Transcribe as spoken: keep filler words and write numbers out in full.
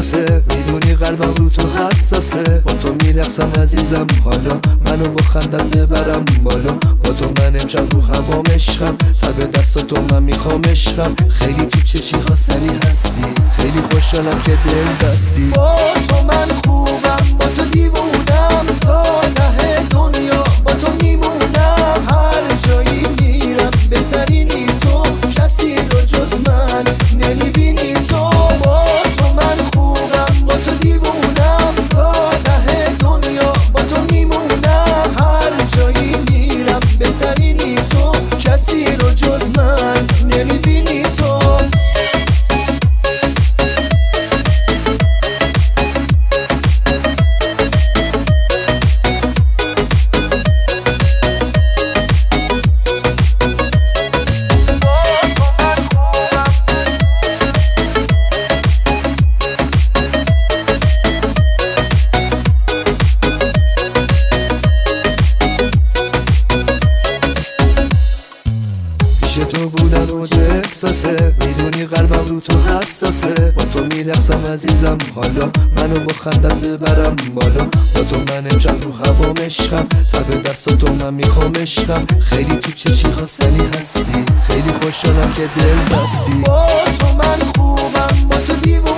احساسه، میدونی قلبم رو تو حساسه. با تو میرقصم عزیزم حالا، منو با خندم ببرم بالا. با تو من امشب رو هوام عشقم، تب دست تو من میخوام عشقم. خیلی تو چشی خواستنی هستی، خیلی خوشحالم که دل بستی. با تو من خوبم، با تو دیوونم، تا ته دنیا با تو میمونم. هر جایی میرم بهترینی تو، کسی رو جز من نمیبینی تو. با تو من خوبم، با تو دیوونم، تا ته دنیا با تو میمونم. هر جایی میرم بهترینی تو، کسی رو جز من نمیبینی تو. پیش تو بودن اوج احساسه، میدونی قلبم رو تو حساسه. با تو میرقصم عزیزم حالا، منو با خندم ببرم بالا. با تو من امشب رو هوام عشقم، تب دست تو من میخوام عشقم. خیلی تو چشی خواستنی هستی، خیلی خوشحالم که دل بستی. با تو من خوبم، با تو دیوونم،